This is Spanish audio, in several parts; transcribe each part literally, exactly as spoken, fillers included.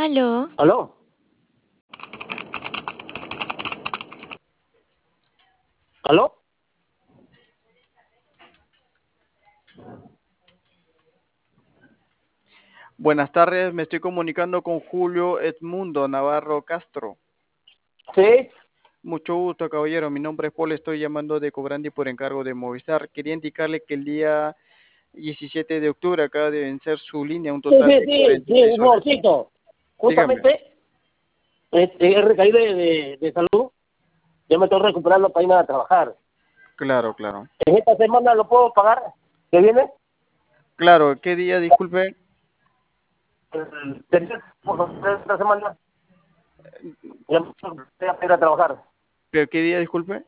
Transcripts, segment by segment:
Aló. ¿Aló? ¿Aló? Buenas tardes, me estoy comunicando con Julio Edmundo Navarro Castro. Sí. Mucho gusto, caballero. Mi nombre es Paul, estoy llamando de Cobrandi por encargo de Movistar. Quería indicarle que el día diecisiete de octubre acaba de vencer su línea un Sí, total sí, de sí, cuarenta y sí, seis un soles. favorcito. Dígame. Justamente, este, he recaído de, de, de salud. Yo me estoy recuperando para irme a trabajar. Claro, claro. ¿En esta semana lo puedo pagar? ¿Qué viene? Claro, ¿qué día, disculpe? El tercer, por favor, esta semana. Ya me voy a ir a trabajar. ¿Pero qué día, disculpe?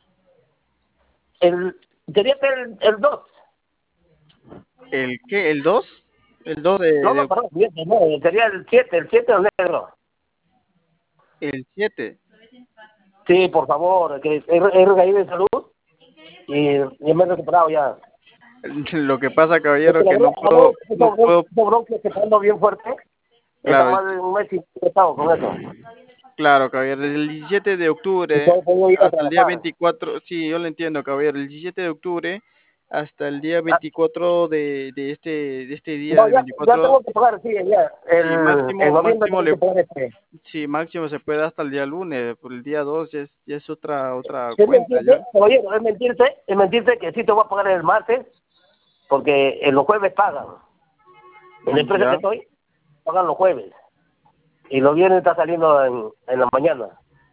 El, sería que el, el dos. ¿El qué? ¿El dos? ¿El dos de, No, no, de- perdón, siete, no, sería el siete, el siete o negro. el siete? Sí, por favor, que he, he recaído de salud y ya me he recuperado ya. Lo que pasa, Es que caballero, la que verdad, no ahora puedo, no estos bron- puedo, estos bronquios que están bien fuerte, está claro, más de un mes y he estado con eso. claro, caballero, desde el diecisiete de Y octubre solo puedo ir a hasta el día trabajar. veinticuatro, sí, yo lo entiendo, caballero, el diecisiete de octubre hasta el día Ah, veinticuatro de, de este de este día no, de ya, ya veinticuatro, tengo que pagar, sí, ya. sí, El, en máximo, noviembre máximo tengo que le, pagar este. sí, máximo se puede hasta el día lunes, por el día dos ya es, ya es otra, otra Es cuenta, mentirte, ¿ya? caballero, es mentirte, es mentirte que sí te voy a pagar el martes, porque en los jueves pagan. En la empresa que Ya, estoy, pagan los jueves. Y los viernes está saliendo en, en la mañana.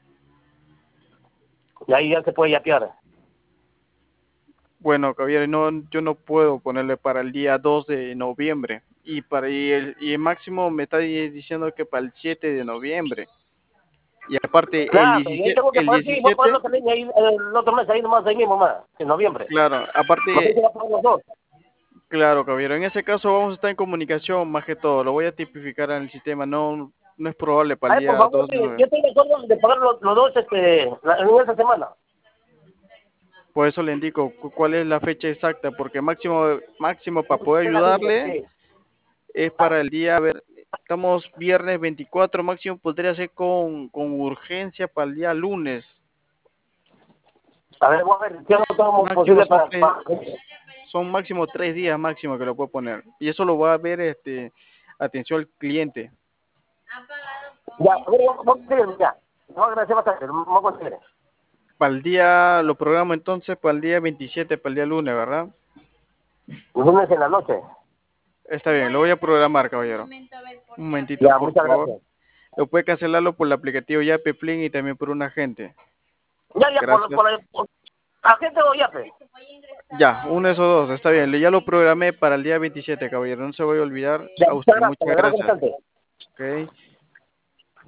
Y ahí ya se puede yapear. bueno, caballero, no, yo no puedo ponerle para el día dos de noviembre, y para, y el, y el máximo me está di- diciendo que para el siete de noviembre. Y aparte, el Claro, y ahí diecisiete, tengo que el pagar, sí, voy a pagarlo diecisiete, también ahí, el otro mes, ahí nomás, ahí mismo más, en noviembre. claro, No sé si aparte, va a pagar los dos. claro, caballero, en ese caso vamos a estar en comunicación más que todo, lo voy a tipificar en el sistema, no, no es probable para el Ay, por día favor, dos sí, de yo noviembre. estoy de acuerdo de pagar los, los dos este, la- en esa semana. Por eso le indico cu- cuál es la fecha exacta, porque máximo, máximo para poder Era cinco, ayudarle sí. es Ah, para el día, a ver, estamos viernes veinticuatro, máximo podría ser con, con urgencia para el día lunes, a ver, voy a ver, ¿qué hago todo máximo posible son para, tres, para... son máximo tres días máximo que lo puedo poner, y eso lo va a ver, este, atención al cliente. Ya, a ver, vamos a conseguir, ya. No, gracias bastante, vamos a conseguir. Para el día, lo programo entonces para el día veintisiete, para el día lunes, ¿verdad? El lunes en la noche. Está bien, lo voy a programar, caballero. Un momentito, Ya, por muchas favor. gracias. Lo puede cancelarlo por el aplicativo Yape Plin y también por un agente. Ya, ya, por, Gracias. por, el- por agente o yape. Ya, uno de esos dos, está bien. Ya lo programé para el día veintisiete, caballero. No se voy a olvidar Ya, a muchas usted. gracias, Muchas le agradezco gracias. bastante. Ok.